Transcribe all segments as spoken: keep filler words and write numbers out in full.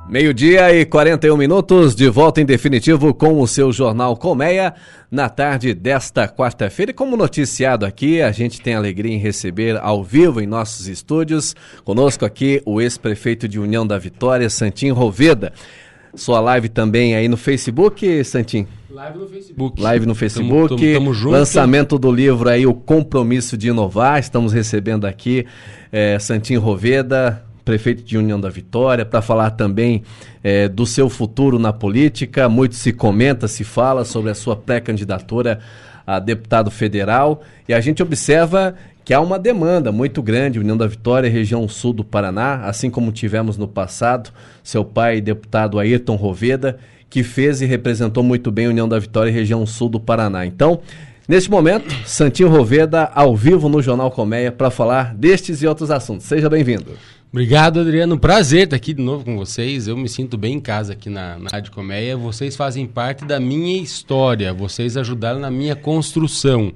Meio-dia e quarenta e um minutos, de volta em definitivo com o seu Jornal Colmeia, na tarde desta quarta-feira. E como noticiado aqui, a gente tem a alegria em receber ao vivo em nossos estúdios, conosco aqui o ex-prefeito de União da Vitória, Santim Roveda. Sua live também aí no Facebook, Santim? Live no Facebook. Live no Facebook, tamo, tamo, tamo junto. Lançamento do livro aí, O Compromisso de Inovar. Estamos recebendo aqui é, Santim Roveda, prefeito de União da Vitória, para falar também é, do seu futuro na política. Muito se comenta, se fala sobre a sua pré-candidatura a deputado federal, e a gente observa que há uma demanda muito grande, União da Vitória, região sul do Paraná, assim como tivemos no passado, seu pai, deputado Ayrton Roveda, que fez e representou muito bem a União da Vitória, região sul do Paraná. Então, neste momento, Santim Roveda, ao vivo no Jornal Colmeia, para falar destes e outros assuntos. Seja bem-vindo. Obrigado, Adriano. Prazer estar aqui de novo com vocês. Eu me sinto bem em casa aqui na, na Rádio Colmeia. Vocês fazem parte da minha história. Vocês ajudaram na minha construção.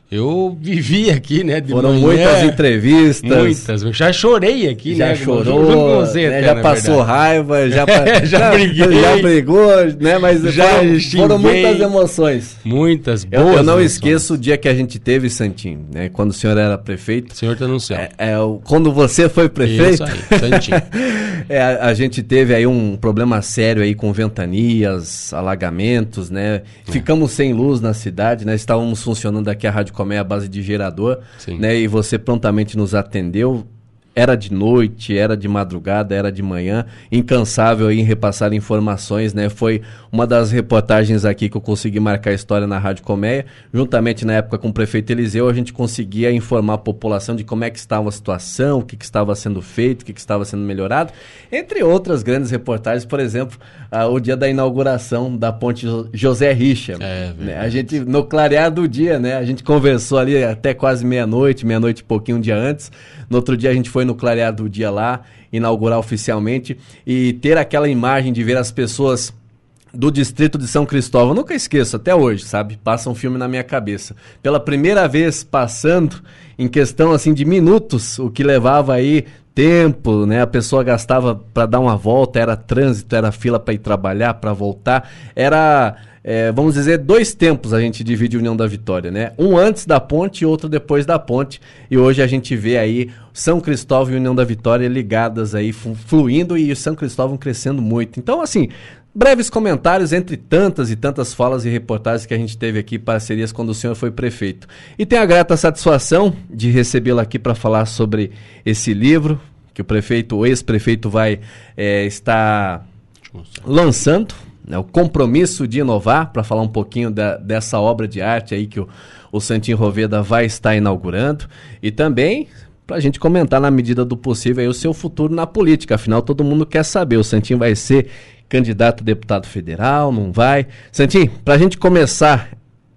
Eu vivi aqui, né, de Foram manhã, muitas entrevistas. Muitas. Eu já chorei aqui, já né? Chorou, junto com você, né, até, já passou verdade. raiva, já, já já briguei. Já brigou, né? Mas já foram, xinguei, foram muitas emoções. Muitas boas Eu, eu não emoções. esqueço o dia que a gente teve, Santim, né? Quando o senhor era prefeito. O senhor está no céu. É, é, quando você foi prefeito. Isso aí, Santim. é, a, a gente teve aí um problema sério aí com ventanias, alagamentos, né? É. Ficamos sem luz na cidade, né? Estávamos funcionando aqui a Rádio Colmeia à base de gerador, Sim. né? E você prontamente nos atendeu. Era de noite, era de madrugada, era de manhã, incansável em repassar informações, né? Foi uma das reportagens aqui que eu consegui marcar a história na Rádio Colmeia. Juntamente na época com o prefeito Eliseu, a gente conseguia informar a população de como é que estava a situação, o que, que estava sendo feito, o que, que estava sendo melhorado. Entre outras grandes reportagens, por exemplo, ah, o dia da inauguração da ponte José Richa. É, né? A gente, no clarear do dia, né? A gente conversou ali até quase meia-noite, meia-noite e pouquinho um dia antes. No outro dia a gente foi no clarear do dia lá, inaugurar oficialmente, e ter aquela imagem de ver as pessoas do distrito de São Cristóvão, eu nunca esqueço, até hoje, sabe? Passa um filme na minha cabeça. Pela primeira vez passando, em questão assim de minutos, o que levava aí tempo, né? A pessoa gastava para dar uma volta, era trânsito, era fila para ir trabalhar, para voltar, era... É, vamos dizer, dois tempos a gente divide a União da Vitória, né? Um antes da ponte e outro depois da ponte. E hoje a gente vê aí São Cristóvão e União da Vitória ligadas aí, fluindo, e São Cristóvão crescendo muito. Então, assim, breves comentários entre tantas e tantas falas e reportagens que a gente teve aqui, parcerias quando o senhor foi prefeito. E tenho a grata satisfação de recebê-lo aqui para falar sobre esse livro, que o prefeito, o ex-prefeito vai é, estar lançando, né, o Compromisso de Inovar, para falar um pouquinho da, dessa obra de arte aí que o, o Santim Roveda vai estar inaugurando, e também para a gente comentar na medida do possível aí o seu futuro na política. Afinal, todo mundo quer saber, o Santim vai ser candidato a deputado federal, não vai? Santim, para a gente começar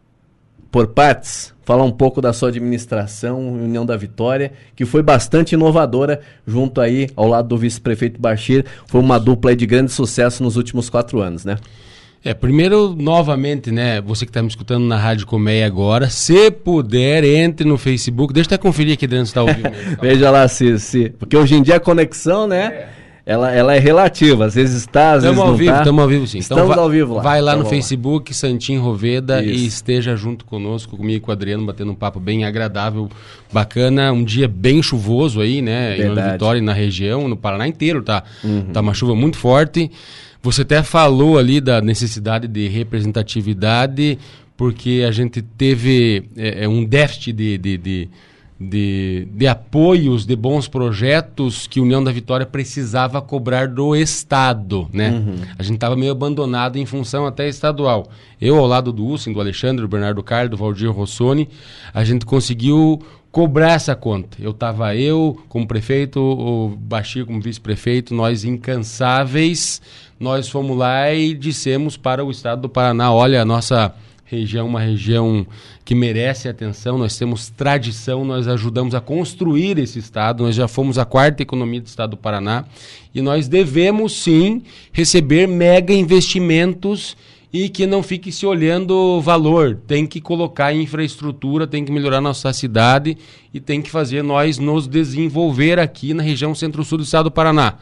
por partes, falar um pouco da sua administração, União da Vitória, que foi bastante inovadora, junto aí ao lado do vice-prefeito Bachir. Foi uma dupla aí de grande sucesso nos últimos quatro anos, né? É, primeiro, novamente, né, você que está me escutando na Rádio Colmeia agora, se puder, entre no Facebook, deixa eu até conferir aqui dentro se está ao vivo mesmo. Tá? Veja lá se, se... Porque hoje em dia a conexão, né... É. Ela, ela é relativa, às vezes está, às tamo vezes não vivo, está. Estamos ao vivo, sim. Estamos então, vai, ao vivo lá. Vai lá então, no Facebook, lá. Santim Roveda, Isso. E esteja junto conosco, comigo e com o Adriano, batendo um papo bem agradável, bacana. Um dia bem chuvoso aí, né? Em União Vitória e na região, no Paraná inteiro, tá? Uhum. Tá uma chuva muito forte. Você até falou ali da necessidade de representatividade, porque a gente teve é, um déficit de... de, de De, de apoios, de bons projetos que a União da Vitória precisava cobrar do Estado, né? Uhum. A gente estava meio abandonado em função até estadual. Eu, ao lado do Hussein, do Alexandre, do Bernardo Carlos, do Valdir Rossoni, a gente conseguiu cobrar essa conta. Eu estava eu como prefeito, o Bachir como vice-prefeito, nós incansáveis, nós fomos lá e dissemos para o Estado do Paraná, olha, a nossa... região, uma região que merece atenção, nós temos tradição, nós ajudamos a construir esse estado, nós já fomos a quarta economia do estado do Paraná e nós devemos sim receber mega investimentos e que não fique se olhando valor, tem que colocar em infraestrutura, tem que melhorar nossa cidade e tem que fazer nós nos desenvolver aqui na região centro-sul do estado do Paraná.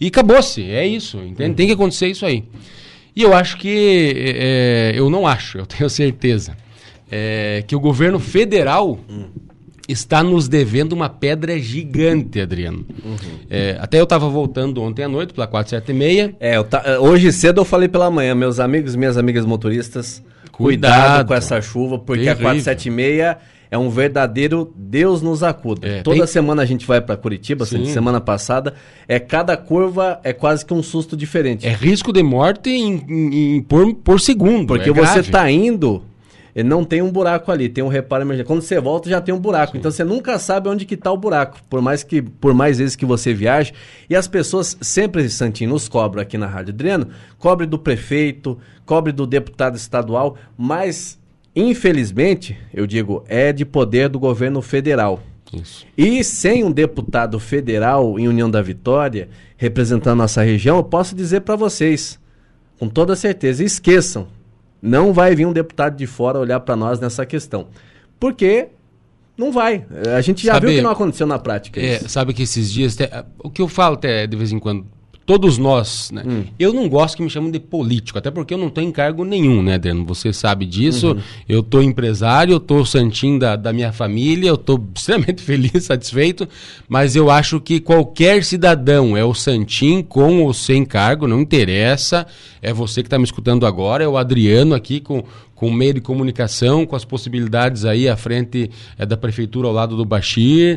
E acabou-se, é isso, entende? Uhum. Tem que acontecer isso aí. E eu acho que, é, eu não acho, eu tenho certeza, é, que o governo federal uhum. está nos devendo uma pedra gigante, Adriano. Uhum. É, até eu estava voltando ontem à noite pela quatro sete seis. É, eu ta... hoje cedo eu falei pela manhã, meus amigos e minhas amigas motoristas, cuidado, cuidado com essa chuva, porque terrível. A quatro sete seis é um verdadeiro Deus nos acuda. É, Toda tem... semana a gente vai para Curitiba, assim, semana passada, é cada curva é quase que um susto diferente. É risco de morte em, em, em, por, por segundo. Porque é você está indo... Não tem um buraco ali, tem um reparo emergencial. Quando você volta, já tem um buraco. Sim. Então, você nunca sabe onde que está o buraco, por mais, que, por mais vezes que você viaje. E as pessoas sempre, Santinho, nos cobram aqui na Rádio Adriano, cobre do prefeito, cobre do deputado estadual, mas, infelizmente, eu digo, é de poder do governo federal. Isso. E sem um deputado federal em União da Vitória, representando a nossa região, eu posso dizer para vocês, com toda certeza, esqueçam. Não vai vir um deputado de fora olhar para nós nessa questão. Porque não vai. A gente já sabe, viu que não aconteceu na prática. É, sabe que esses dias... Até, o que eu falo até de vez em quando, todos nós, né? Hum. Eu não gosto que me chamem de político, até porque eu não tenho encargo nenhum, né, Adriano? Você sabe disso. Uhum. Eu estou empresário, eu estou santinho da, da minha família, eu estou extremamente feliz, satisfeito, mas eu acho que qualquer cidadão é o santinho com ou sem cargo, não interessa. É você que está me escutando agora, é o Adriano aqui com... com meio de comunicação, com as possibilidades aí à frente é, da prefeitura ao lado do Bachir,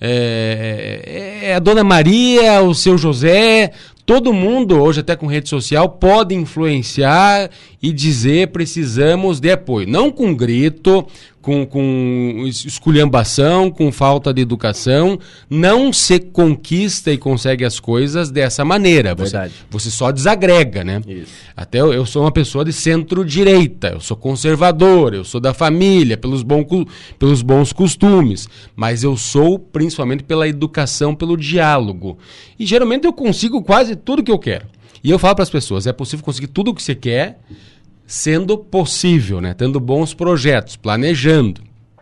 é, é, é a Dona Maria, o seu José, todo mundo hoje até com rede social pode influenciar e dizer precisamos de apoio, não com grito, com, com esculhambação, com falta de educação, não se conquista e consegue as coisas dessa maneira. Você, você só desagrega, né? Isso. Até eu, eu sou uma pessoa de centro-direita, eu sou conservador, eu sou da família, pelos, bom, pelos bons costumes, mas eu sou principalmente pela educação, pelo diálogo. E geralmente eu consigo quase tudo que eu quero. E eu falo para as pessoas, é possível conseguir tudo o que você quer, sendo possível, né? Tendo bons projetos, planejando.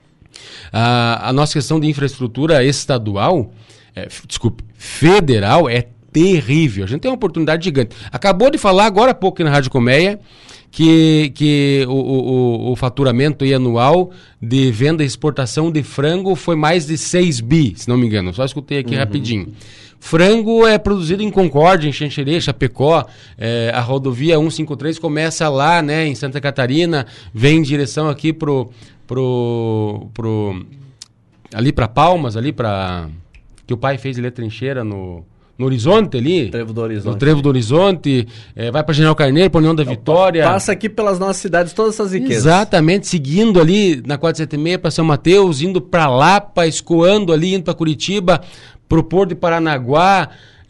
Ah, a nossa questão de infraestrutura estadual, é, desculpe, federal, é terrível. A gente tem uma oportunidade gigante. Acabou de falar agora há pouco na Rádio Colmeia que, que o, o, o faturamento aí anual de venda e exportação de frango foi mais de seis bi, se não me engano. Só escutei aqui uhum. rapidinho. Frango é produzido em Concórdia, em Xanxerê, Chapecó, é, a rodovia cento e cinquenta e três começa lá, né, em Santa Catarina, vem em direção aqui pro, pro, pro ali para Palmas, ali para que o pai fez ali a trincheira no, no Horizonte ali, Trevo do Horizonte. no Trevo do Horizonte, é, vai para General Carneiro, para União da Vitória. Passa aqui pelas nossas cidades todas essas riquezas. Exatamente, seguindo ali na quatro sete seis para São Mateus, indo para Lapa, escoando ali, indo para Curitiba, pro Porto de Paranaguá,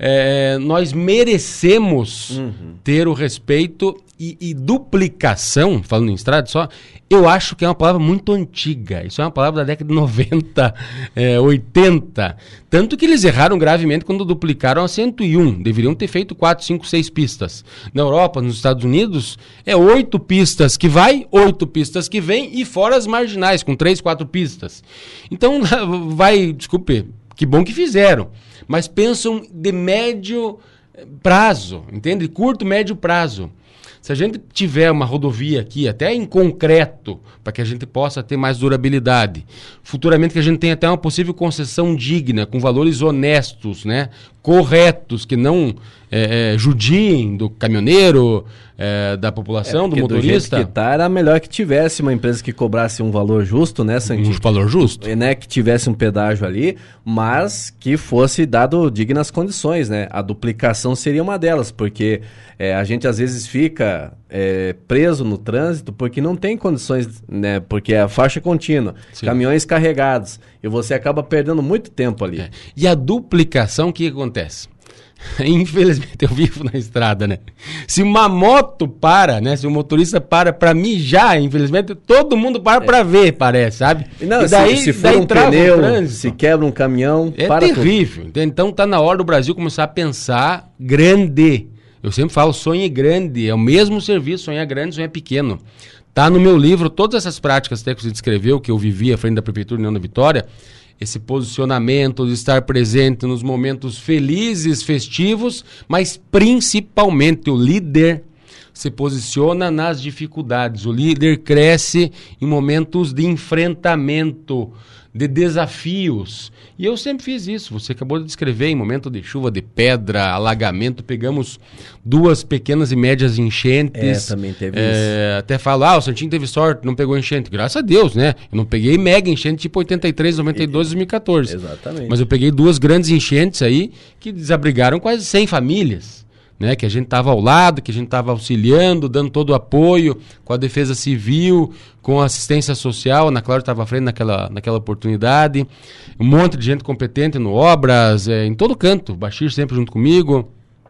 é, nós merecemos uhum. ter o respeito e, e duplicação, falando em estrada só, eu acho que é uma palavra muito antiga, isso é uma palavra da década de noventa, é, oitenta, tanto que eles erraram gravemente quando duplicaram a cento e um, deveriam ter feito quatro, cinco, seis pistas. Na Europa, nos Estados Unidos, é oito pistas que vai, oito pistas que vem e fora as marginais, com três, quatro pistas. Então, vai, desculpe, que bom que fizeram, mas pensam de médio prazo, entende? Curto, médio prazo. Se a gente tiver uma rodovia aqui, até em concreto, para que a gente possa ter mais durabilidade, futuramente que a gente tenha até uma possível concessão digna, com valores honestos, né? Corretos, que não é, é, judiem do caminhoneiro, é, da população, é, do motorista. Do jeito que tá, era melhor que tivesse uma empresa que cobrasse um valor justo, né, Santinho? Um valor justo. Né, que tivesse um pedágio ali, mas que fosse dado dignas condições, né? A duplicação seria uma delas, porque é, a gente às vezes fica é, preso no trânsito porque não tem condições, né? Porque é a faixa contínua, sim, caminhões carregados, e você acaba perdendo muito tempo ali. É. E a duplicação, o que acontece? Infelizmente eu vivo na estrada, né? Se uma moto para, né? Se o motorista para pra mijar, infelizmente todo mundo para é. pra ver, parece, sabe? Não, e daí, se, se for um pneu, um se quebra um caminhão, é para terrível. Tudo. Então tá na hora do Brasil começar a pensar grande. Eu sempre falo, sonhe grande, é o mesmo serviço, sonhar grande, sonhar pequeno. Tá no meu livro, todas essas práticas até que você descreveu, que eu vivi à frente da Prefeitura de União da Vitória, esse posicionamento de estar presente nos momentos felizes, festivos, mas principalmente o líder se posiciona nas dificuldades. O líder cresce em momentos de enfrentamento, de desafios. E eu sempre fiz isso. Você acabou de descrever, em momento de chuva, de pedra, alagamento, pegamos duas pequenas e médias enchentes. É, também teve é, isso. Até falo, ah, o Santinho teve sorte, não pegou enchente. Graças a Deus, né? Eu não peguei mega enchente tipo oitenta e três, noventa e dois, dois mil e quatorze. Exatamente. Mas eu peguei duas grandes enchentes aí que desabrigaram quase cem famílias. Né, que a gente estava ao lado, que a gente estava auxiliando, dando todo o apoio com a Defesa Civil, com a assistência social. A Ana Cláudia estava à frente naquela, naquela oportunidade. Um monte de gente competente no Obras, é, em todo canto. O Bachir sempre junto comigo.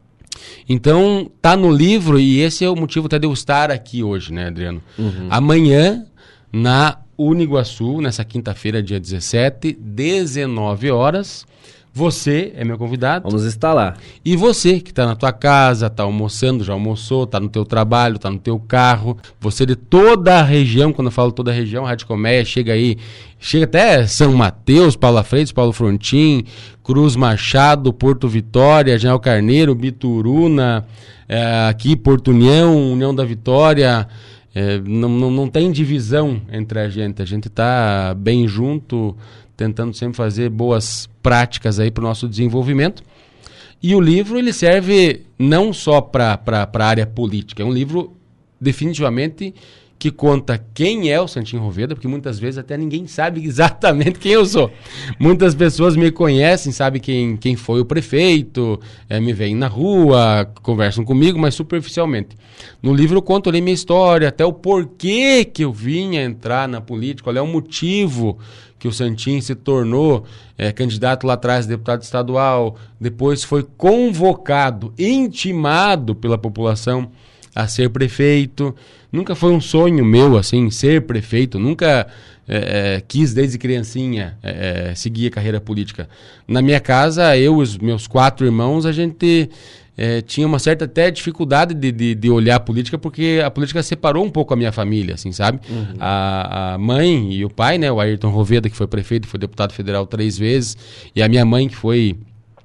Então, tá no livro e esse é o motivo até de eu estar aqui hoje, né, Adriano? Uhum. Amanhã, na Uniguaçu, nessa quinta-feira, dia dezessete, dezenove horas... Você é meu convidado. Vamos estar lá. E você que está na tua casa, está almoçando, já almoçou, está no teu trabalho, está no teu carro. Você de toda a região, quando eu falo toda a região, Rádio Colmeia, chega aí, chega até São Mateus, Paula Freitas, Paulo Frontin, Cruz Machado, Porto Vitória, General Carneiro, Bituruna, é, aqui Porto União, União da Vitória. É, não, não, não tem divisão entre a gente, a gente está bem junto, tentando sempre fazer boas práticas aí para o nosso desenvolvimento. E o livro ele serve não só para a área política, é um livro definitivamente que conta quem é o Santinho Roveda, porque muitas vezes até ninguém sabe exatamente quem eu sou. Muitas pessoas me conhecem, sabem quem, quem foi o prefeito, é, me veem na rua, conversam comigo, mas superficialmente. No livro eu conto ali minha história, até o porquê que eu vim a entrar na política, qual é o motivo que o Santinho se tornou é, candidato lá atrás, deputado estadual, depois foi convocado, intimado pela população a ser prefeito. Nunca foi um sonho meu, assim, ser prefeito. Nunca é, é, quis, desde criancinha, é, é, seguir a carreira política. Na minha casa, eu e os meus quatro irmãos, a gente é, tinha uma certa até dificuldade de, de, de olhar a política, porque a política separou um pouco a minha família, assim, sabe? Uhum. A, a mãe e o pai, né? O Ayrton Roveda, que foi prefeito, foi deputado federal três vezes, e a minha mãe, que foi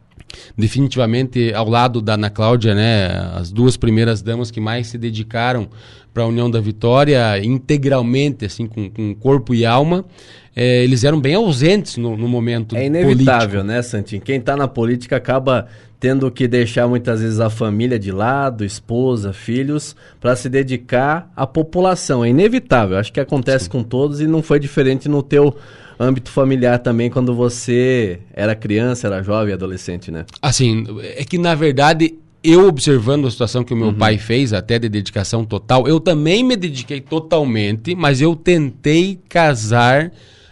definitivamente ao lado da Ana Cláudia, né, as duas primeiras damas que mais se dedicaram para a União da Vitória integralmente, assim, com, com corpo e alma, é, eles eram bem ausentes no, no momento político. É inevitável, político. Né, Santinho? Quem está na política acaba tendo que deixar muitas vezes a família de lado, esposa, filhos, para se dedicar à população. É inevitável, acho que acontece Sim. com todos e não foi diferente no teu âmbito familiar também, quando você era criança, era jovem, adolescente, né? Assim, é que na verdade, eu observando a situação que o meu uhum. pai fez, até de dedicação total, eu também me dediquei totalmente, mas eu tentei casar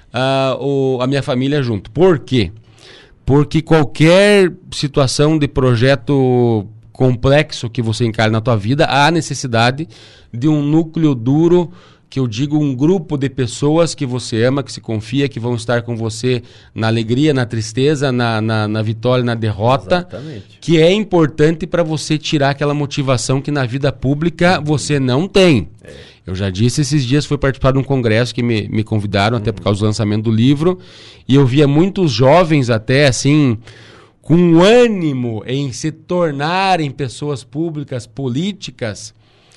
uh, o, a minha família junto. Por quê? Porque qualquer situação de projeto complexo que você encare na tua vida, há necessidade de um núcleo duro, que eu digo um grupo de pessoas que você ama, que se confia, que vão estar com você na alegria, na tristeza, na, na, na vitória, na derrota. Exatamente. Que é importante para você tirar aquela motivação que na vida pública você não tem. É. Eu já disse esses dias, fui participar de um congresso que me, me convidaram, uhum. até por causa do lançamento do livro, e eu via muitos jovens até assim, com ânimo em se tornarem pessoas públicas, políticas,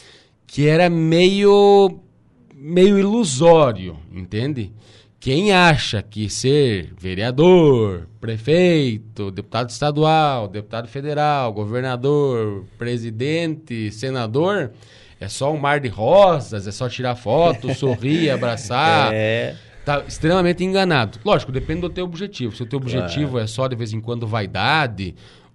que era meio... meio ilusório, entende? Quem acha que ser vereador, prefeito, deputado estadual, deputado federal, governador, presidente, senador, é só um mar de rosas, é só tirar foto, sorrir, abraçar, é. Tá extremamente enganado. Lógico, depende do teu objetivo. Se o teu objetivo claro. É só de vez em quando vaidade,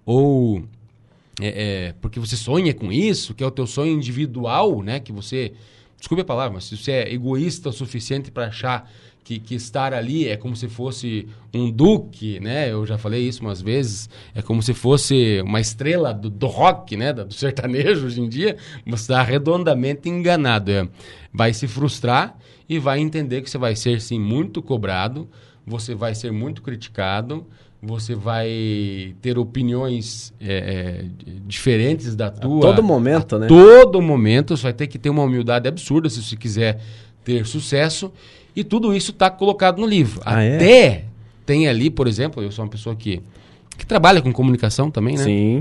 ou é, é, porque você sonha com isso, que é o teu sonho individual, né, que você... Desculpe a palavra, mas se você é egoísta o suficiente para achar que, que estar ali é como se fosse um duque, né? Eu já falei isso umas vezes. É como se fosse uma estrela do, do rock, né? Do sertanejo hoje em dia. Você está redondamente enganado. É. Vai se frustrar e vai entender que você vai ser, sim, muito cobrado. Você vai ser muito criticado. Você vai ter opiniões é, é, diferentes da tua. A todo momento, a né? todo momento. Você vai ter que ter uma humildade absurda se você quiser ter sucesso. E tudo isso está colocado no livro. Ah, Até, é? tem ali, por exemplo, eu sou uma pessoa que, que trabalha com comunicação também, né? Sim.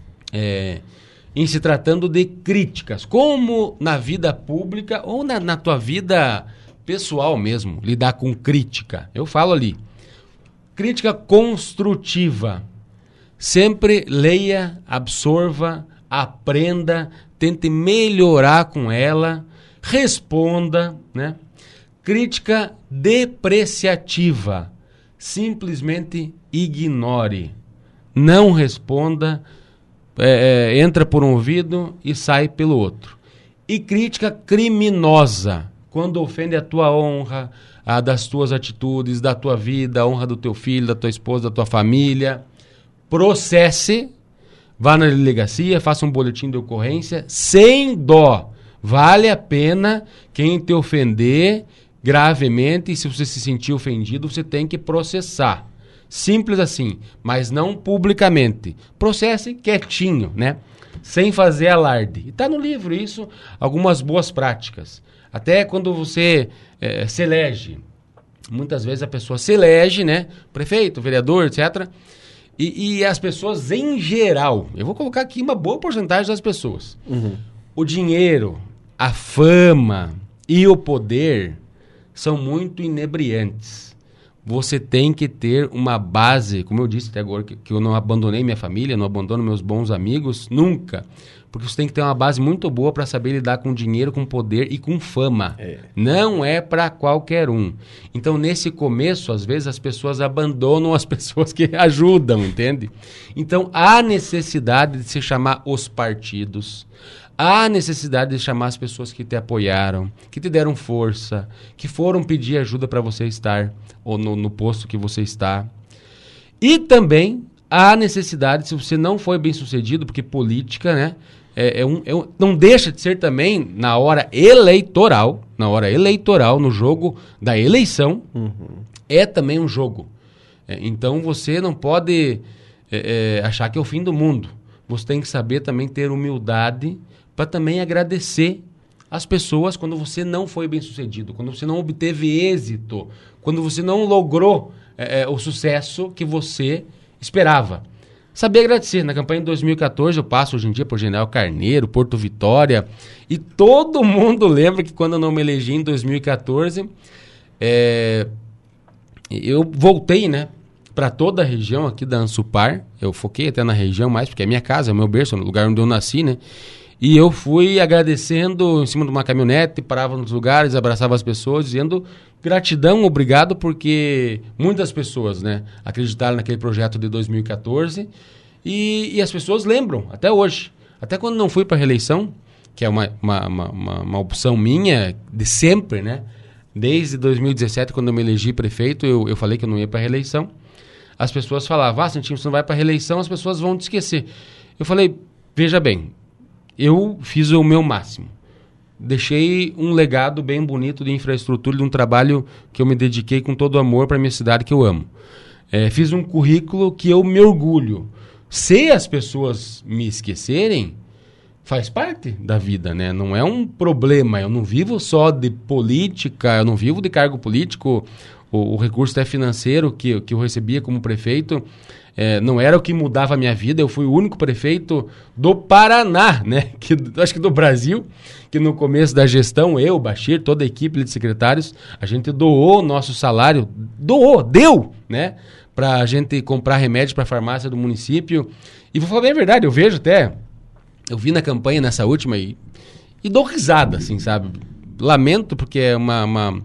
É, em se tratando de críticas, como na vida pública ou na, na tua vida pessoal mesmo, lidar com crítica. Eu falo ali, crítica construtiva. Sempre leia, absorva, aprenda, tente melhorar com ela, responda, né? Crítica depreciativa. Simplesmente ignore. Não responda, é, é, entra por um ouvido e sai pelo outro. E crítica criminosa, quando ofende a tua honra, a das tuas atitudes, da tua vida, a honra do teu filho, da tua esposa, da tua família. Processe, vá na delegacia, faça um boletim de ocorrência, sem dó. Vale a pena quem te ofender gravemente, e se você se sentir ofendido, você tem que processar. Simples assim, mas não publicamente. Processe quietinho, né? Sem fazer alarde. E está no livro isso, algumas boas práticas. Até quando você é, se elege. Muitas vezes a pessoa se elege, né? Prefeito, vereador, etcétera. E, e as pessoas em geral, eu vou colocar aqui uma boa porcentagem das pessoas. Uhum. O dinheiro, a fama e o poder são muito inebriantes. Você tem que ter uma base, como eu disse até agora, que, que eu não abandonei minha família, não abandono meus bons amigos, nunca. Porque você tem que ter uma base muito boa para saber lidar com dinheiro, com poder e com fama. É. Não é para qualquer um. Então, nesse começo, às vezes, as pessoas abandonam as pessoas que ajudam, entende? Então, há necessidade de se chamar os partidos. Há necessidade de chamar as pessoas que te apoiaram, que te deram força, que foram pedir ajuda para você estar ou no, no posto que você está. E também há necessidade, se você não foi bem sucedido, porque política, né, é, é um, é um, não deixa de ser também na hora eleitoral, na hora eleitoral, no jogo da eleição, uhum. é também um jogo. É, então você não pode é, é, achar que é o fim do mundo. Você tem que saber também ter humildade para também agradecer as pessoas quando você não foi bem sucedido, quando você não obteve êxito, quando você não logrou é, é, o sucesso que você esperava. Saber agradecer. Na campanha de dois mil e catorze, eu passo hoje em dia por General Carneiro, Porto Vitória, e todo mundo lembra que quando eu não me elegi em dois mil e catorze, é, eu voltei, né, para toda a região aqui da Ansupar. Eu foquei até na região mais, porque é minha casa, é o meu berço, é o lugar onde eu nasci, né? E eu fui agradecendo em cima de uma caminhonete, parava nos lugares, abraçava as pessoas, dizendo gratidão, obrigado, porque muitas pessoas, né, acreditaram naquele projeto de dois mil e catorze e, e as pessoas lembram, até hoje. Até quando não fui para a reeleição, que é uma, uma, uma, uma, uma opção minha de sempre, né? Desde dois mil e dezessete, quando eu me elegi prefeito, eu, eu falei que eu não ia para a reeleição. As pessoas falavam, ah, Santinho, você não vai para a reeleição, as pessoas vão te esquecer. Eu falei, veja bem, eu fiz o meu máximo. Deixei um legado bem bonito de infraestrutura, de um trabalho que eu me dediquei com todo amor para a minha cidade que eu amo. É, fiz um currículo que eu me orgulho. Se as pessoas me esquecerem, faz parte da vida, né? Não é um problema. Eu não vivo só de política, eu não vivo de cargo político. O, o recurso até financeiro que, que eu recebia como prefeito é, não era o que mudava a minha vida. Eu fui o único prefeito do Paraná, né? Que, acho que do Brasil, que no começo da gestão, eu, Bachir, toda a equipe de secretários, a gente doou o nosso salário, doou, deu, né? Para a gente comprar remédios para a farmácia do município. E vou falar bem a verdade, eu vejo até, eu vi na campanha nessa última e, e dou risada, assim, sabe? Lamento porque é uma... uma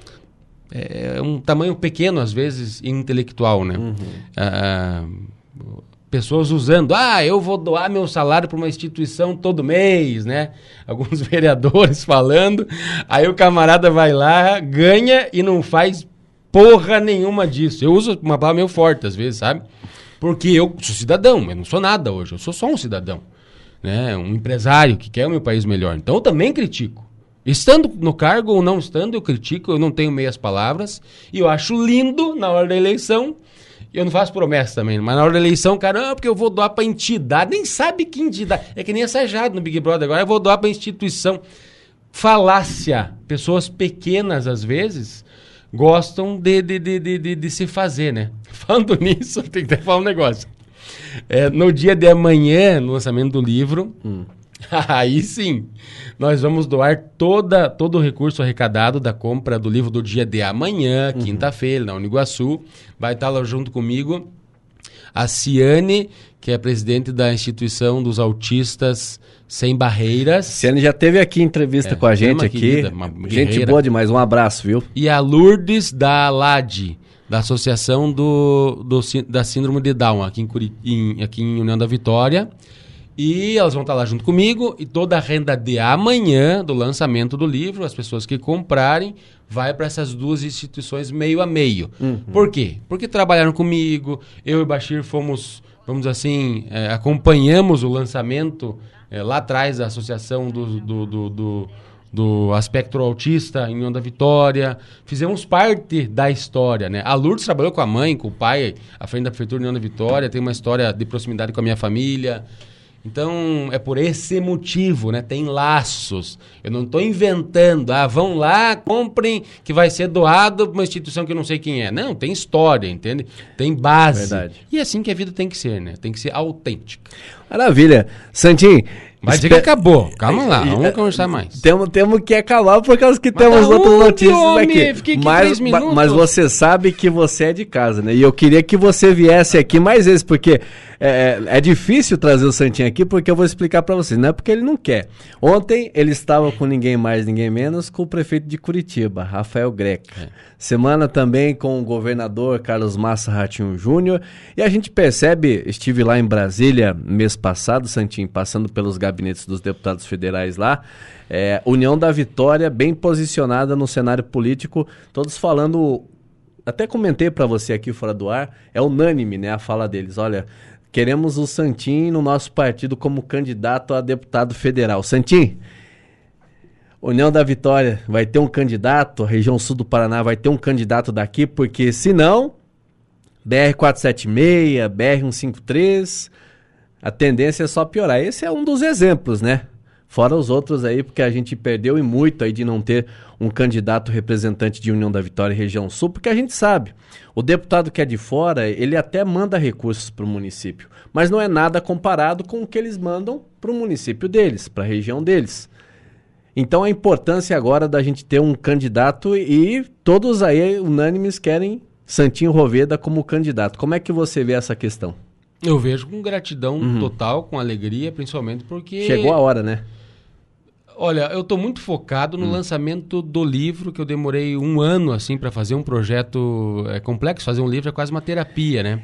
é um tamanho pequeno, às vezes, intelectual, né? Uhum. Ah, pessoas usando, ah, eu vou doar meu salário para uma instituição todo mês, né? Alguns vereadores falando, aí o camarada vai lá, ganha e não faz porra nenhuma disso. Eu uso uma palavra meio forte, às vezes, sabe? Porque eu sou cidadão, eu não sou nada hoje, eu sou só um cidadão, né? Um empresário que quer o meu país melhor. Então eu também critico. Estando no cargo ou não estando, eu critico, eu não tenho meias palavras. E eu acho lindo, na hora da eleição, eu não faço promessa também, mas na hora da eleição, cara, ah, porque eu vou doar para entidade, nem sabe que entidade. É que nem essa Jade no Big Brother agora, eu vou doar para instituição. Falácia. Pessoas pequenas, às vezes, gostam de, de, de, de, de, de se fazer, né? Falando nisso, tem que até falar um negócio. É, no dia de amanhã, no lançamento do livro, hum. aí sim, nós vamos doar toda, todo o recurso arrecadado da compra do livro do dia de amanhã, uhum. quinta-feira, na Uniguaçu. Vai estar lá junto comigo a Ciane, que é presidente da Instituição dos Autistas Sem Barreiras. Ciane já teve aqui entrevista é, com a gente aqui. Querida, gente boa demais, um abraço, viu? E a Lourdes da Alad, da Associação do, do, da Síndrome de Down, aqui em, Curi, em, aqui em União da Vitória. E elas vão estar lá junto comigo e toda a renda de amanhã, do lançamento do livro, as pessoas que comprarem, vai para essas duas instituições meio a meio. Uhum. Por quê? Porque trabalharam comigo, eu e o Bashir fomos, vamos assim, é, acompanhamos o lançamento é, lá atrás da Associação do, do, do, do, do Aspecto Autista em União da Vitória, fizemos parte da história, né? A Lourdes trabalhou com a mãe, com o pai, à frente da Prefeitura de União da Vitória, tem uma história de proximidade com a minha família. Então, é por esse motivo, né? Tem laços. Eu não estou inventando. Ah, vão lá, comprem, que vai ser doado para uma instituição que eu não sei quem é. Não, tem história, entende? Tem base. Verdade. E é assim que a vida tem que ser, né? Tem que ser autêntica. Maravilha. Santinho... Mas dizer que acabou. Calma lá, vamos conversar mais. Temos, temos que acabar por causa que mas temos tá outras notícias homem, aqui. Fiquei aqui mas, mas você sabe que você é de casa, né? E eu queria que você viesse aqui mais vezes, porque é, é difícil trazer o Santinho aqui, porque eu vou explicar para vocês. Não é porque ele não quer. Ontem ele estava com ninguém mais, ninguém menos, com o prefeito de Curitiba, Rafael Greca. É. Semana também com o governador Carlos Massa Ratinho Júnior. E a gente percebe, estive lá em Brasília mês passado, Santinho, passando pelos gabinetes dos deputados federais lá, é, União da Vitória bem posicionada no cenário político, todos falando, até comentei para você aqui fora do ar, é unânime, né, a fala deles, olha, queremos o Santinho no nosso partido como candidato a deputado federal. Santinho, União da Vitória vai ter um candidato, a região sul do Paraná vai ter um candidato daqui, porque senão, B R quatrocentos e setenta e seis, B R cento e cinquenta e três, a tendência é só piorar. Esse é um dos exemplos, né? Fora os outros aí, porque a gente perdeu e muito aí de não ter um candidato representante de União da Vitória e região sul, porque a gente sabe, o deputado que é de fora, ele até manda recursos para o município, mas não é nada comparado com o que eles mandam para o município deles, para a região deles. Então a importância agora da gente ter um candidato e todos aí unânimes querem Santinho Roveda como candidato. Como é que você vê essa questão? Eu vejo com gratidão uhum. total, com alegria, principalmente porque... Chegou a hora, né? Olha, eu estou muito focado no hum. lançamento do livro, que eu demorei um ano, assim, para fazer um projeto é complexo. Fazer um livro é quase uma terapia, né?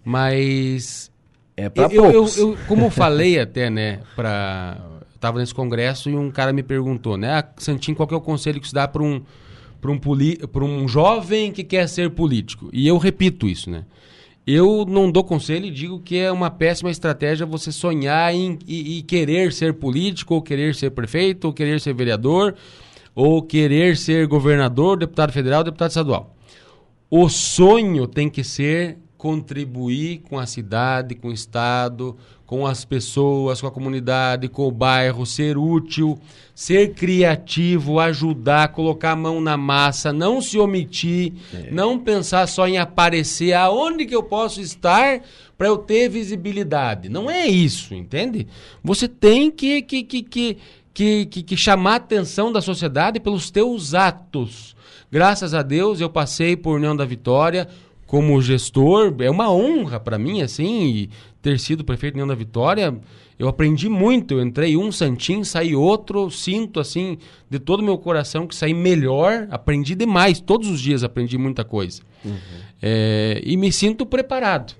Mas... É para poucos. Eu, eu, como eu falei até, né, para... Eu estava nesse congresso e um cara me perguntou, né? Ah, Santinho, qual que é o conselho que se dá para um, para um, poli... para um jovem que quer ser político? E eu repito isso, né? Eu não dou conselho e digo que é uma péssima estratégia você sonhar em, e, e querer ser político, ou querer ser prefeito, ou querer ser vereador, ou querer ser governador, deputado federal, deputado estadual. O sonho tem que ser contribuir com a cidade, com o estado, com as pessoas, com a comunidade, com o bairro, ser útil, ser criativo, ajudar, colocar a mão na massa, não se omitir, é. não pensar só em aparecer aonde que eu posso estar para eu ter visibilidade. Não é isso, entende? Você tem que, que, que, que, que, que, que chamar a atenção da sociedade pelos teus atos. Graças a Deus eu passei por União da Vitória como gestor, é uma honra para mim, assim, ter sido prefeito de União da Vitória. Eu aprendi muito, eu entrei um Santinho, saí outro, sinto, assim, de todo o meu coração que saí melhor, aprendi demais, todos os dias aprendi muita coisa. Uhum. É, e me sinto preparado.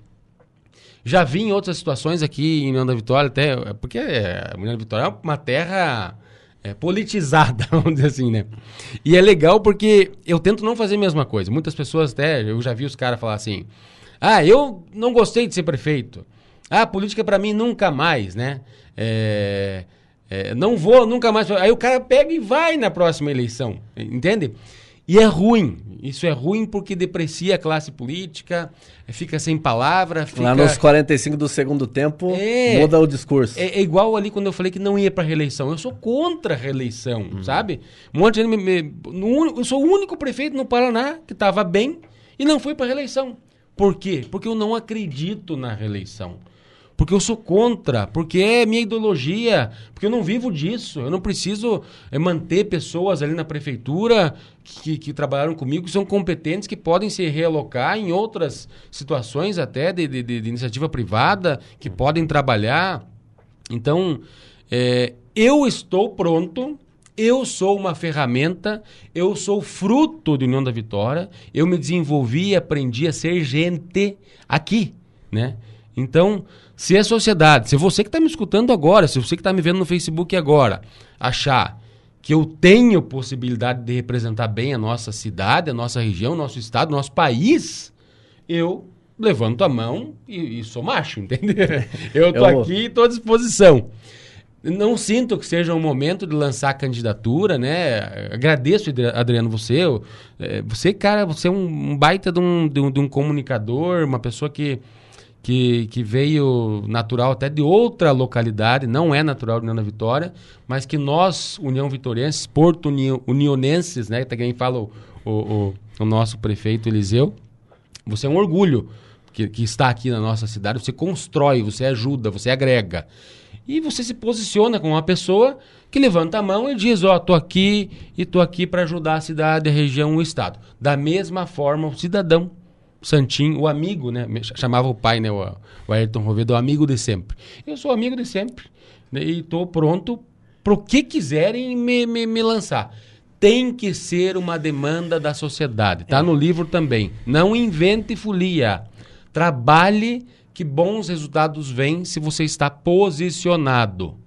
Já vi em outras situações aqui em União da Vitória, até, porque a União da Vitória é uma terra... É, politizada, vamos dizer assim, né? E é legal porque eu tento não fazer a mesma coisa. Muitas pessoas até, eu já vi os caras falar assim, ah, eu não gostei de ser prefeito. Ah, política pra mim nunca mais, né? É, é, não vou nunca mais. Aí o cara pega e vai na próxima eleição, entende? E é ruim. Isso é ruim porque deprecia a classe política, fica sem palavra. Fica... Lá nos quarenta e cinco do segundo tempo, é, muda o discurso. É, é igual ali quando eu falei que não ia para reeleição. Eu sou contra a reeleição, uhum. sabe? Um monte de gente me, me, no, eu sou o único prefeito no Paraná que estava bem e não foi para reeleição. Por quê? Porque eu não acredito na reeleição. Porque eu sou contra, porque é minha ideologia, porque eu não vivo disso. Eu não preciso é, manter pessoas ali na prefeitura que, que trabalharam comigo, que são competentes, que podem se realocar em outras situações até de, de, de iniciativa privada, que podem trabalhar. Então, é, eu estou pronto, eu sou uma ferramenta, eu sou fruto de União da Vitória, eu me desenvolvi e aprendi a ser gente aqui, né? Então, se a sociedade, se você que está me escutando agora, se você que está me vendo no Facebook agora, achar que eu tenho possibilidade de representar bem a nossa cidade, a nossa região, nosso estado, nosso país, eu levanto a mão e, e sou macho, entendeu? Eu estou eu... aqui e estou à disposição. Não sinto que seja um momento de lançar candidatura, né? Agradeço, Adriano, você. Você, cara, você é um baita de um, de um, de um comunicador, uma pessoa que... Que, que veio natural até de outra localidade, não é natural de União da Vitória, mas que nós, União Vitorienses, Porto Uni- Unionenses, né, que quem fala o, o, o, o nosso prefeito Eliseu, você é um orgulho que, que está aqui na nossa cidade, você constrói, você ajuda, você agrega. E você se posiciona como uma pessoa que levanta a mão e diz, ó, oh, tô aqui e tô aqui para ajudar a cidade, a região, o estado. Da mesma forma, o cidadão Santinho, o amigo, né? Chamava o pai, né? O, o Ayrton Rovedo, o amigo de sempre. Eu sou amigo de sempre, né? E estou pronto para o que quiserem me, me, me lançar. Tem que ser uma demanda da sociedade. Está é. no livro também. Não invente folia. Trabalhe que bons resultados vêm se você está posicionado.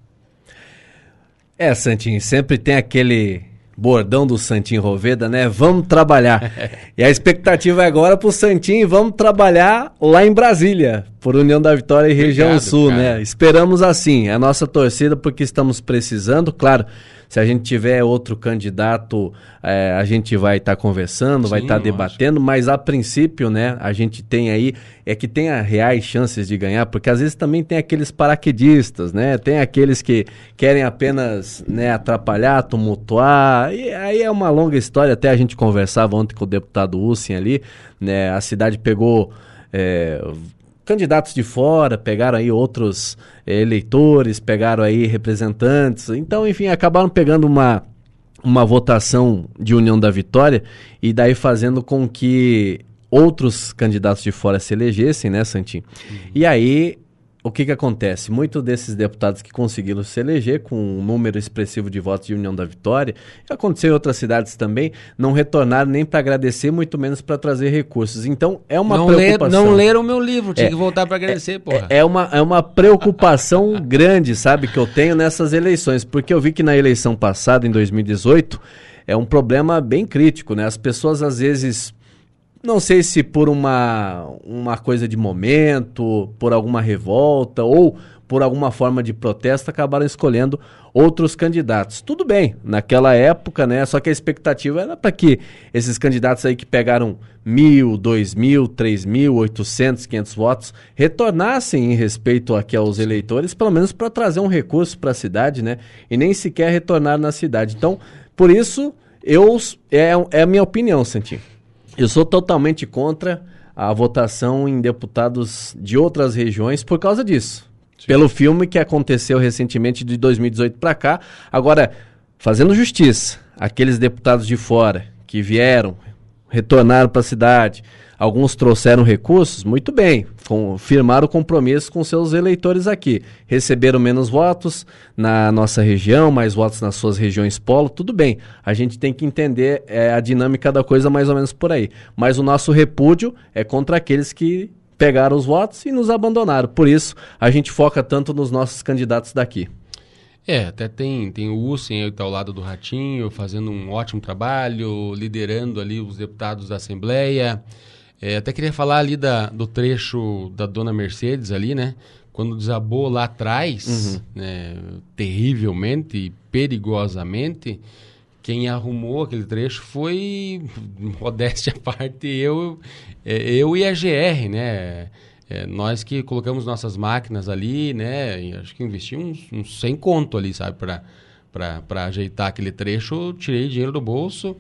É, Santinho, sempre tem aquele... bordão do Santinho Roveda, né? Vamos trabalhar. E a expectativa é agora pro Santinho, vamos trabalhar lá em Brasília, por União da Vitória e região Obrigado, sul, cara. Né? Esperamos assim, é a nossa torcida porque estamos precisando, claro, se a gente tiver outro candidato, é, a gente vai estar tá conversando, Sim, vai estar tá debatendo, mas a princípio, né, a gente tem aí, é que tem a reais chances de ganhar, porque às vezes também tem aqueles paraquedistas, né, tem aqueles que querem apenas, né, atrapalhar, tumultuar, e aí é uma longa história, até a gente conversava ontem com o deputado Ussin ali, né, a cidade pegou... É, candidatos de fora, pegaram aí outros eh, eleitores, pegaram aí representantes, então, enfim, acabaram pegando uma, uma votação de União da Vitória e daí fazendo com que outros candidatos de fora se elegessem, né, Santinho? Uhum. E aí, o que que acontece? Muitos desses deputados que conseguiram se eleger com um número expressivo de votos de União da Vitória, aconteceu em outras cidades também, não retornaram nem para agradecer, muito menos para trazer recursos. Então, é uma não preocupação. Ler, não leram o meu livro, tinha é, que voltar para agradecer, é, porra. É uma, é uma preocupação grande, sabe, que eu tenho nessas eleições, porque eu vi que na eleição passada, em dois mil e dezoito, é um problema bem crítico, né? As pessoas, às vezes... Não sei se por uma, uma coisa de momento, por alguma revolta ou por alguma forma de protesto, acabaram escolhendo outros candidatos. Tudo bem, naquela época, né? Só que a expectativa era para que esses candidatos aí que pegaram mil, dois mil, três mil, oitocentos, quinhentos votos retornassem em respeito aqui aos eleitores, pelo menos para trazer um recurso para a cidade, né? E nem sequer retornar na cidade. Então, por isso, eu é, é a minha opinião, Santinho. Eu sou totalmente contra a votação em deputados de outras regiões por causa disso. Sim. Pelo filme que aconteceu recentemente de dois mil e dezoito para cá. Agora, fazendo justiça, aqueles deputados de fora que vieram, retornaram para a cidade, alguns trouxeram recursos, muito bem, com, firmaram compromisso com seus eleitores aqui. Receberam menos votos na nossa região, mais votos nas suas regiões polo, tudo bem. A gente tem que entender é, a dinâmica da coisa mais ou menos por aí. Mas o nosso repúdio é contra aqueles que pegaram os votos e nos abandonaram. Por isso, a gente foca tanto nos nossos candidatos daqui. É, até tem, tem o Ussin aí que está ao lado do Ratinho, fazendo um ótimo trabalho, liderando ali os deputados da Assembleia. É, até queria falar ali da, do trecho da Dona Mercedes ali, né? Quando desabou lá atrás, uhum. né, terrivelmente e perigosamente, quem arrumou aquele trecho foi, modéstia à parte, eu, eu e a G R, né? É, nós que colocamos nossas máquinas ali, né? E acho que investi uns, uns cem conto ali, sabe? Para ajeitar aquele trecho, tirei dinheiro do bolso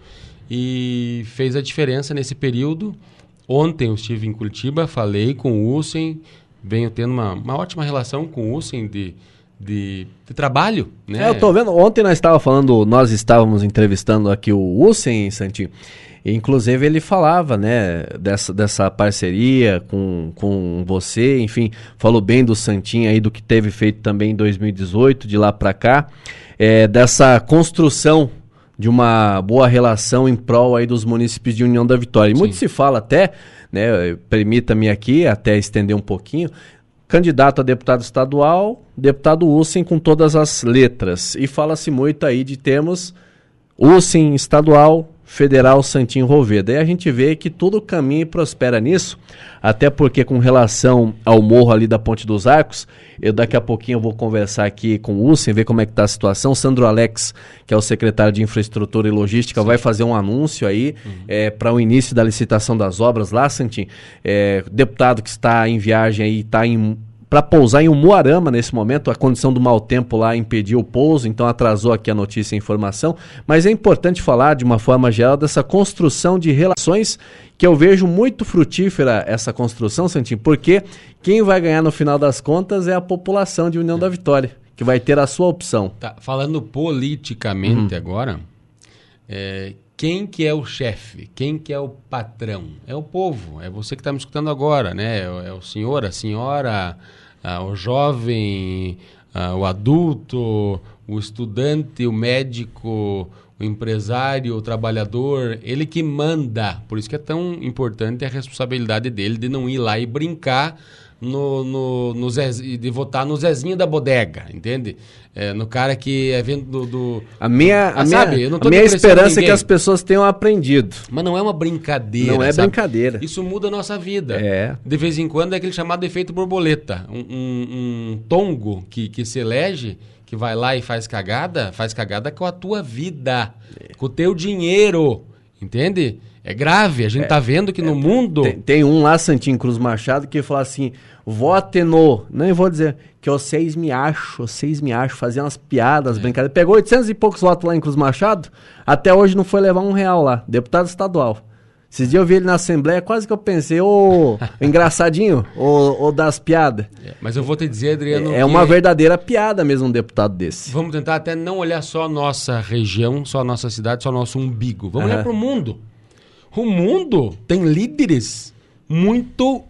e fez a diferença nesse período. Ontem eu estive em Curitiba, falei com o Usen, venho tendo uma, uma ótima relação com o Usen de, de, de trabalho, né? É, eu tô vendo, ontem nós estávamos falando, nós estávamos entrevistando aqui o Usen, Santinho, e inclusive ele falava, né, dessa, dessa parceria com, com você, enfim, falou bem do Santinho aí, do que teve feito também em dois mil e dezoito, de lá para cá, é, dessa construção de uma boa relação em prol aí dos municípios de União da Vitória. E Sim. muito se fala até, né, permita-me aqui até estender um pouquinho, candidato a deputado estadual, deputado Usen com todas as letras. E fala-se muito aí de termos Usen estadual, federal, Santinho Roveda. E a gente vê que tudo caminha e prospera nisso, até porque com relação ao morro ali da Ponte dos Arcos, eu daqui a pouquinho eu vou conversar aqui com o Usen, ver como é que está a situação. Sandro Alex, que é o secretário de Infraestrutura e Logística, Sim. vai fazer um anúncio aí uhum. é, para o início da licitação das obras lá, Santinho. É, deputado que está em viagem aí, está em... para pousar em Umuarama nesse momento, a condição do mau tempo lá impediu o pouso, então atrasou aqui a notícia e a informação, mas é importante falar de uma forma geral dessa construção de relações que eu vejo muito frutífera essa construção, Santinho, porque quem vai ganhar no final das contas é a população de União é. da Vitória, que vai ter a sua opção. Tá, falando politicamente uhum. agora, é, quem que é o chefe? Quem que é o patrão? É o povo, é você que está me escutando agora, né? É, é o senhor, a senhora, a, o jovem, a, o adulto, o estudante, o médico, o empresário, o trabalhador, ele que manda. Por isso que é tão importante a responsabilidade dele de não ir lá e brincar no, no, no Zé, de votar no Zezinho da bodega, entende? É, no cara que é vendo do... do a minha, ah, a sabe, minha, eu não tô a minha esperança é que as pessoas tenham aprendido. Mas não é uma brincadeira, Não é sabe? brincadeira. Isso muda a nossa vida. É. De vez em quando é aquele chamado efeito borboleta. Um, um, um tongo que, que se elege, que vai lá e faz cagada, faz cagada com a tua vida, é. com o teu dinheiro, entende? É grave, a gente é, tá vendo que é, no mundo... Tem, tem um lá, Santinho Cruz Machado, que fala assim, vote no... Nem vou dizer que vocês me acham, vocês me acham, fazia umas piadas, é. brincadeiras. Pegou oitocentos e poucos votos lá em Cruz Machado, até hoje não foi levar um real lá, deputado estadual. Esses dias eu vi ele na Assembleia, quase que eu pensei, ô, engraçadinho, ô, ô das piadas. É, mas eu vou te dizer, Adriano... É, é uma verdadeira piada mesmo um deputado desse. Vamos tentar até não olhar só a nossa região, só a nossa cidade, só o nosso umbigo. Vamos uhum. olhar pro mundo. O mundo tem líderes muito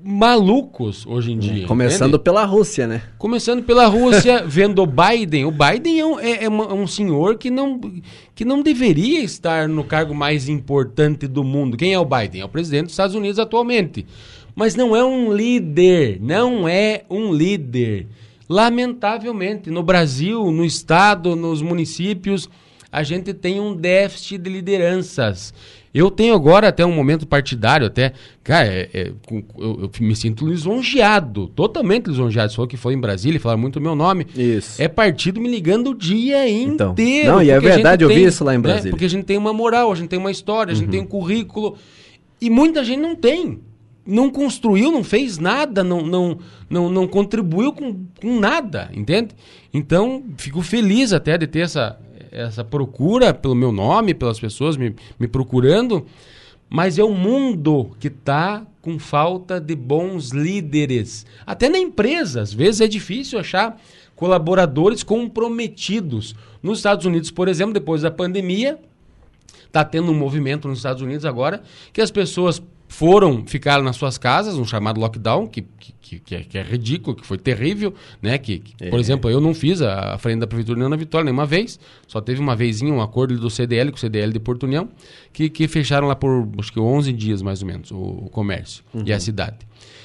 malucos hoje em dia. Começando entende? pela Rússia, né? Começando pela Rússia, vendo o Biden. O Biden é um, é, é um senhor que não, que não deveria estar no cargo mais importante do mundo. Quem é o Biden? É o presidente dos Estados Unidos atualmente. Mas não é um líder, não é um líder. Lamentavelmente, no Brasil, no estado, nos municípios, a gente tem um déficit de lideranças. Eu tenho agora até um momento partidário, até, cara, é, é, eu, eu me sinto lisonjeado, totalmente lisonjeado. Você falou que foi em Brasília, falaram muito o meu nome. Isso. É partido me ligando o dia então, inteiro. Não, e é verdade, eu tem, vi isso lá em Brasília. Né, porque a gente tem uma moral, a gente tem uma história, a gente uhum. tem um currículo. E muita gente não tem. Não construiu, não fez nada, não, não, não, não contribuiu com, com nada, entende? Então, fico feliz até de ter essa... essa procura pelo meu nome, pelas pessoas me, me procurando, mas é um mundo que está com falta de bons líderes. Até na empresa, às vezes é difícil achar colaboradores comprometidos. Nos Estados Unidos, por exemplo, depois da pandemia, está tendo um movimento nos Estados Unidos agora que as pessoas foram ficar nas suas casas, um chamado lockdown, que, que, que, é, que é ridículo, que foi terrível, né? Que, que é. Por exemplo, eu não fiz a, a frente da Prefeitura de União da Vitória nenhuma vez, só teve uma vezinha, um acordo do C D L, com o C D L de Porto União, que, que fecharam lá por, acho que onze dias, mais ou menos, o, o comércio uhum. e a cidade.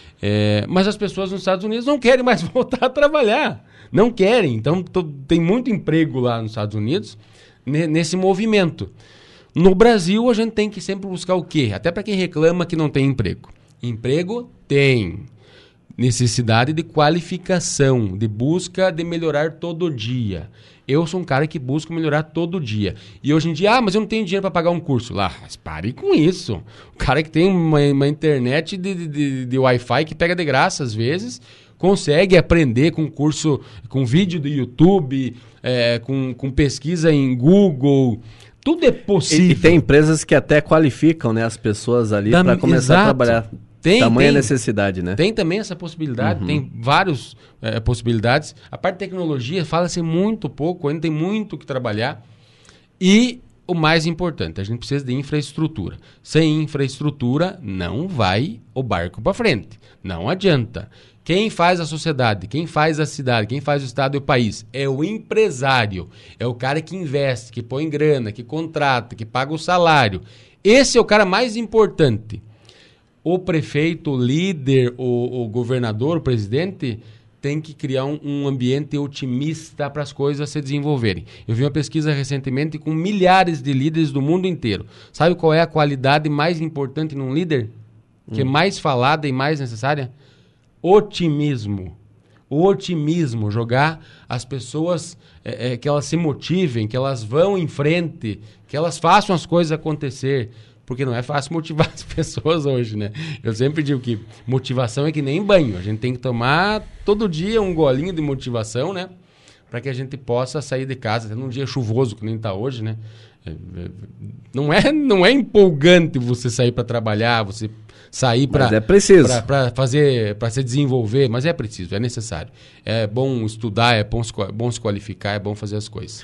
É, mas as pessoas nos Estados Unidos não querem mais voltar a trabalhar, não querem, então tô, tem muito emprego lá nos Estados Unidos, ne, nesse movimento. No Brasil, a gente tem que sempre buscar o quê? Até para quem reclama que não tem emprego. Emprego tem. necessidade de qualificação, de busca de melhorar todo dia. Eu sou um cara que busca melhorar todo dia. E hoje em dia, ah, mas eu não tenho dinheiro para pagar um curso. Lá, mas pare com isso. O cara que tem uma, uma internet de, de, de Wi-Fi que pega de graça às vezes, consegue aprender com curso, com vídeo do YouTube, é, com, com pesquisa em Google. Tudo é possível. E, e tem empresas que até qualificam, né, as pessoas ali para começar exato. a trabalhar. Tem, Tamanha tem, necessidade, né? Tem também essa possibilidade, uhum. tem várias é, possibilidades. A parte de tecnologia fala-se muito pouco, ainda tem muito que trabalhar. E o mais importante, a gente precisa de infraestrutura. Sem infraestrutura, não vai o barco para frente. Não adianta. Quem faz a sociedade, quem faz a cidade, quem faz o estado e o país é o empresário. É o cara que investe, que põe grana, que contrata, que paga o salário. Esse é o cara mais importante. O prefeito, o líder, o, o governador, o presidente, tem que criar um, um ambiente otimista para as coisas se desenvolverem. Eu vi uma pesquisa recentemente com milhares de líderes do mundo inteiro. Sabe qual é a qualidade mais importante num líder? Hum. Que é mais falada e mais necessária? Otimismo. O otimismo, jogar as pessoas, é, é, que elas se motivem, que elas vão em frente, que elas façam as coisas acontecer. Porque não é fácil motivar as pessoas hoje, né? Eu sempre digo que motivação é que nem banho. A gente tem que tomar todo dia um golinho de motivação, né? Para que a gente possa sair de casa, até num dia chuvoso, que nem está hoje, né? Não é, não é empolgante você sair para trabalhar, você sair para é preciso para fazer, para se desenvolver, mas é preciso, é necessário. É bom estudar, é bom se, bom se qualificar, é bom fazer as coisas.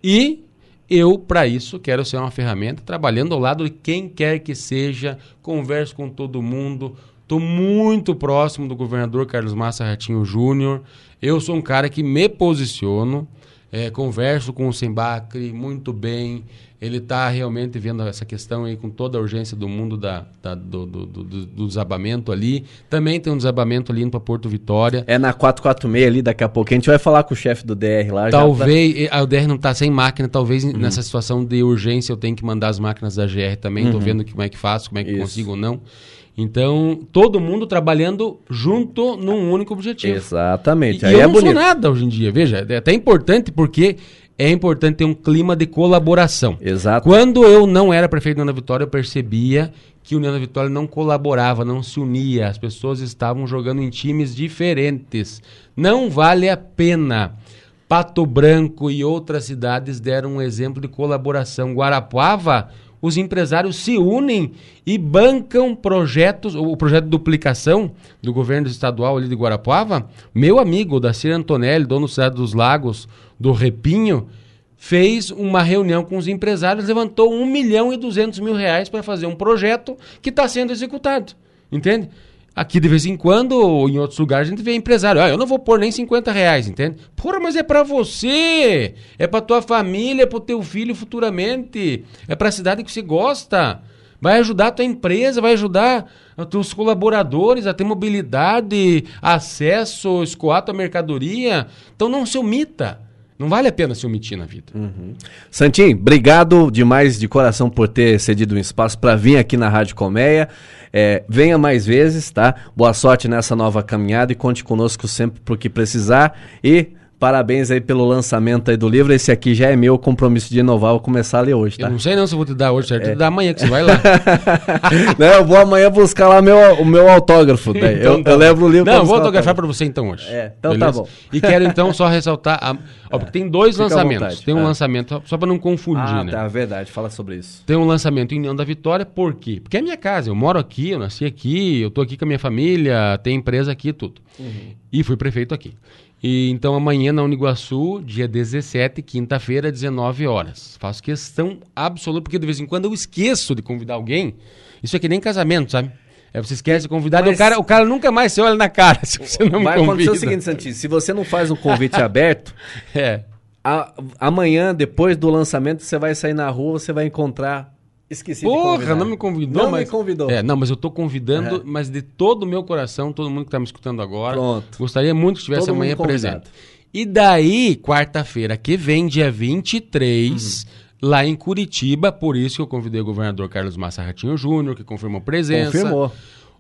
E eu, para isso, quero ser uma ferramenta, trabalhando ao lado de quem quer que seja, converso com todo mundo, estou muito próximo do governador Carlos Massa Ratinho Júnior, eu sou um cara que me posiciono, é, converso com o Sembacre muito bem, ele está realmente vendo essa questão aí com toda a urgência do mundo da, da, do, do, do, do desabamento ali. Também tem um desabamento ali indo para Porto Vitória. É na quatrocentos e quarenta e seis ali, daqui a pouco. A gente vai falar com o chefe do D R lá. Talvez, pra... o D R não está sem máquina, talvez uhum. nessa situação de urgência eu tenho que mandar as máquinas da G R também. Estou uhum. vendo como é que faço, como é que Isso. consigo ou não. Então, todo mundo trabalhando junto num único objetivo. Exatamente. E, aí e eu é não bonito. sou nada hoje em dia, veja, é até importante porque é importante ter um clima de colaboração. Exato. Quando eu não era prefeito de União da Vitória, eu percebia que União da Vitória não colaborava, não se unia, as pessoas estavam jogando em times diferentes. Não vale a pena. Pato Branco e outras cidades deram um exemplo de colaboração. Guarapuava, os empresários se unem e bancam projetos, o projeto de duplicação do governo estadual ali de Guarapuava, meu amigo, Dacir Antonelli, dono da Cidade dos Lagos, do Repinho, fez uma reunião com os empresários, levantou um milhão e duzentos mil reais para fazer um projeto que está sendo executado, entende? Aqui, de vez em quando, ou em outros lugares, a gente vê empresário. Ah, eu não vou pôr nem cinquenta reais, entende? Porra, mas é pra você! É pra tua família, é pro teu filho futuramente. É pra cidade que você gosta. Vai ajudar a tua empresa, vai ajudar os teus colaboradores a ter mobilidade, acesso, escoar a tua mercadoria. Então não se omita. Não vale a pena se omitir na vida. Uhum. Santinho, obrigado demais de coração por ter cedido um espaço para vir aqui na Rádio Colmeia. É, venha mais vezes, tá? Boa sorte nessa nova caminhada e conte conosco sempre pro que precisar. E parabéns aí pelo lançamento aí do livro. Esse aqui já é meu compromisso de inovar. Vou começar a ler hoje, tá? Eu não sei não se eu vou te dar hoje, certo? É. Eu te dar amanhã que você vai lá. Não, eu vou amanhã buscar lá meu, o meu autógrafo. Daí. Então, eu, tá eu levo o livro. Não, eu vou autografar para você então hoje. É, então beleza? tá bom. E quero então só ressaltar, a, ó, porque tem dois Fica lançamentos. Tem um ah. lançamento, só para não confundir, ah, né? Tá, verdade, fala sobre isso. Tem um lançamento em União da Vitória, por quê? Porque é minha casa, eu moro aqui, eu nasci aqui, eu tô aqui com a minha família, tem empresa aqui, tudo. Uhum. E fui prefeito aqui. E então amanhã na Uniguaçu, dia dezessete, quinta-feira, dezenove horas. Faço questão absoluta, porque de vez em quando eu esqueço de convidar alguém. Isso é que nem casamento, sabe? É, você esquece de convidar, Mas... e o cara, o cara nunca mais se olha na cara se você não Vai me convida. Vai acontecer o seguinte, Santinho, se você não faz um convite aberto, é. a, amanhã, depois do lançamento, você vai sair na rua, você vai encontrar... Esqueci Porra, de convidar. não me convidou. Não mas... me convidou. É, não, mas eu tô convidando, uhum. mas de todo o meu coração, todo mundo que tá me escutando agora. Pronto. Gostaria muito que estivesse todo amanhã presente. E daí, quarta-feira que vem, dia vinte e três, uhum. lá em Curitiba, por isso que eu convidei o governador Carlos Massa Ratinho Júnior, que confirmou presença. Confirmou.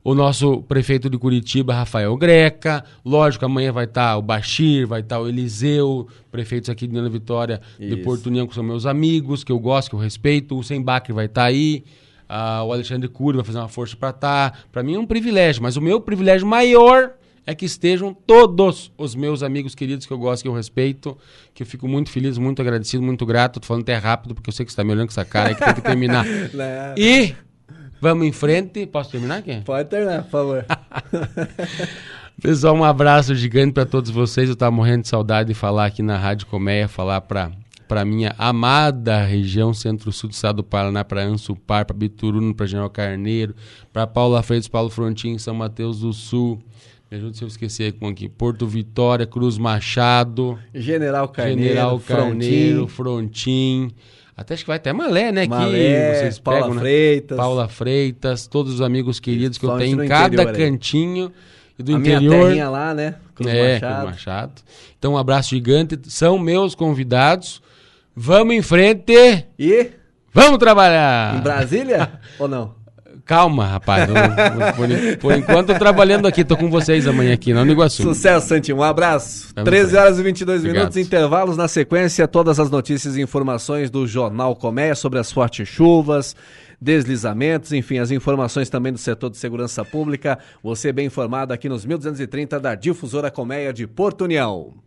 o nosso prefeito de Curitiba, Rafael Greca. Lógico, amanhã vai estar o Bachir, vai estar o Eliseu, prefeitos aqui de Nova Vitória, Isso. de Porto União, que são meus amigos, que eu gosto, que eu respeito. O Sembac vai estar aí, uh, o Alexandre Cury vai fazer uma força para estar. Para mim é um privilégio, mas o meu privilégio maior é que estejam todos os meus amigos queridos que eu gosto, que eu respeito, que eu fico muito feliz, muito agradecido, muito grato. Tô falando até rápido, porque eu sei que você tá me olhando com essa cara aí que tem que terminar. E vamos em frente. Posso terminar aqui? Pode terminar, por favor. Pessoal, um abraço gigante para todos vocês. Eu tava morrendo de saudade de falar aqui na Rádio Colmeia, falar para para minha amada região centro-sul do estado do Paraná, para Ansupar, para Bituruna, para General Carneiro, para Paula Freitas, Paulo Frontin, São Mateus do Sul. Me ajuda se eu esquecer aqui. Porto Vitória, Cruz Machado, General Carneiro, General Carneiro, Frontin. Até acho que vai até Malé, né? Malé, que vocês Paula pegam, Freitas. Né? Paula Freitas, todos os amigos queridos que eu Somente tenho em cada cantinho e do a interior. Minha terrinha lá, né? Cruz é, Machado. Cruz Machado. Então um abraço gigante. São meus convidados. Vamos em frente. E? Vamos trabalhar. Em Brasília ou não? Calma, rapaz. Não, por, por enquanto eu trabalhando aqui, tô com vocês amanhã aqui, não no Iguaçu. Sucesso, Santinho. Um abraço. Vamos treze horas e vinte e dois Obrigado. minutos, intervalos. Na sequência, todas as notícias e informações do Jornal Colmeia sobre as fortes chuvas, deslizamentos, enfim, as informações também do setor de segurança pública. Você bem informado aqui nos mil duzentos e trinta da Difusora Colmeia de Porto União.